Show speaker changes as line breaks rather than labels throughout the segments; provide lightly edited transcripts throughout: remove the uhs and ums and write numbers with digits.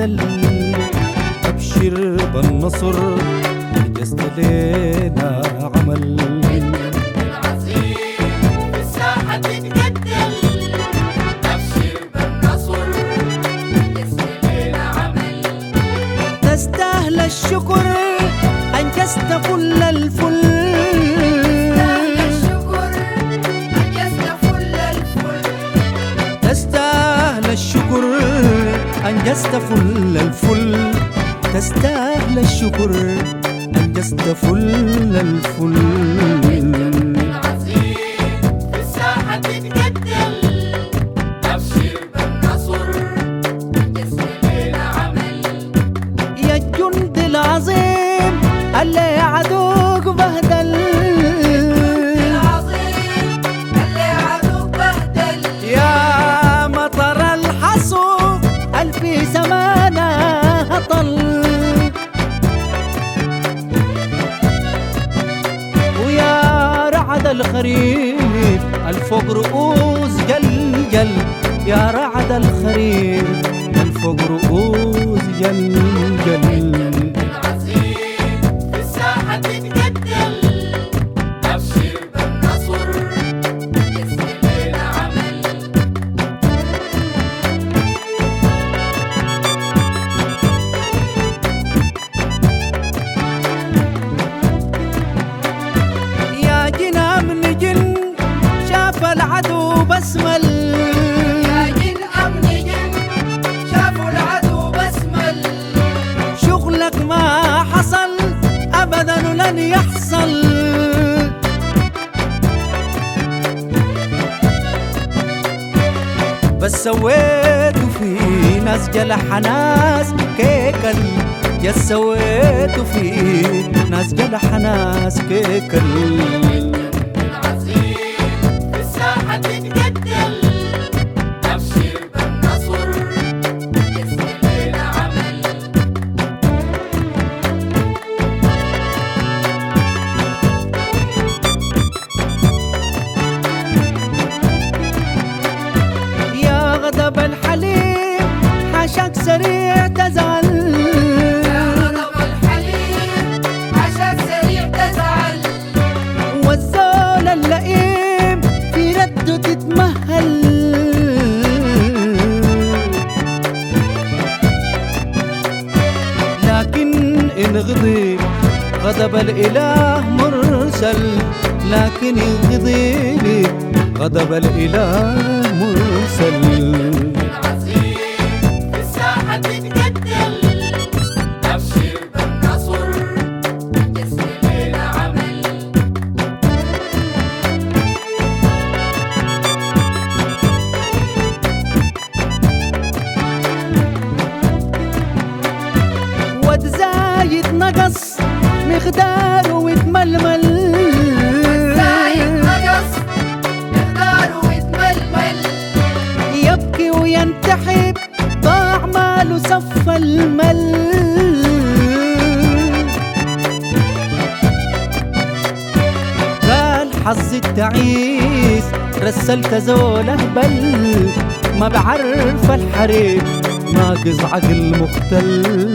تتجدل. أبشر بالنصر جست لينا عمل. تستاهل الشكر أنجزت فل الفل. تستاهل الشكر أنجزت فل الفل. تستاهل الشكر أنجزت فل الفل. العظيم اللي عدوك بهدل. يا مطر الحصو الفي زمانه هطل. ويا رعد الخريف الفوق رؤوس جلجل. يا رعد الخريف الفوق رؤوس جلجل. العدو بسمل.
يا جن أمن جن شافوا العدو بسمل.
شغلك ما حصل أبدا ولن يحصل. بس سويتوا في ناس جلح ناس كيكل. يا سويتوا في ناس جلح ناس كيكل. غضب الحليم حاشاك سريع تزعل.
يا غضب الحليم حاشاك سريع تزعل.
والزول اللئيم في رده تتمهل. لكن إن غضب الإله مرسل. لكن إن غضب الإله مرسل.
العظيم في الساحة تتجدل. أبشر بالنصر جسم لينا عمل.
واد زايد نقص مقداره ويتململ. يبكي وينتحب ضاع ماله صف المل. قال حظ التعيس رسلت زول اهبل. ما بعرف الحريق ناقص عقل مختل.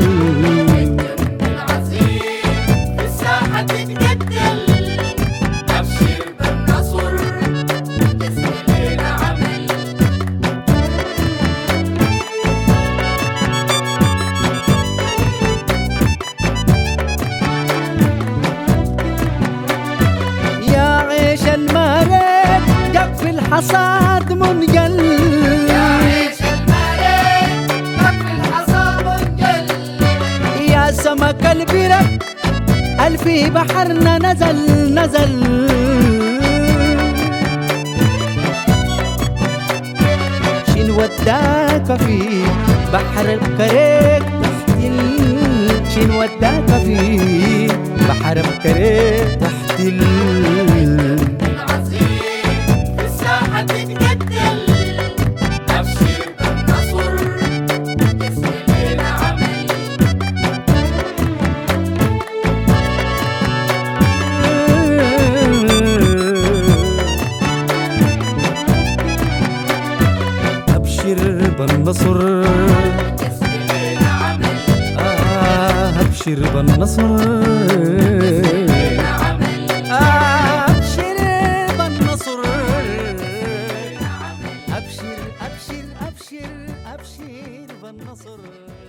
الحصاد منجل.
يا عيش المالك في الحصاد منجل.
يا سمك البرك الفي بحرنا نزل. شين وداك في بحر الكريك تحتل. شين وداك في بحر الكريك تحتل. بالنصر أبشر بالنصر أبشر بالنصر أبشر أبشر أبشر أبشر بالنصر